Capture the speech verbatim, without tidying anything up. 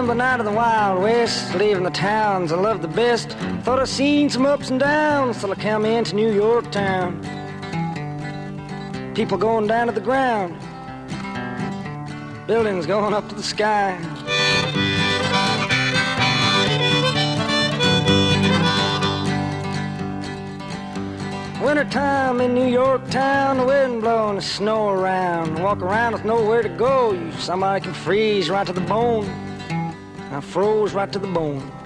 remember night of the Wild West, leaving the towns I loved the best. Thought I seen some ups and downs till I come into New York town. People going down to the ground, buildings going up to the sky. Wintertime in New York town, the wind blowing the snow around. Walk around with nowhere to go, you somebody can freeze right to the bone. I froze right to the bone.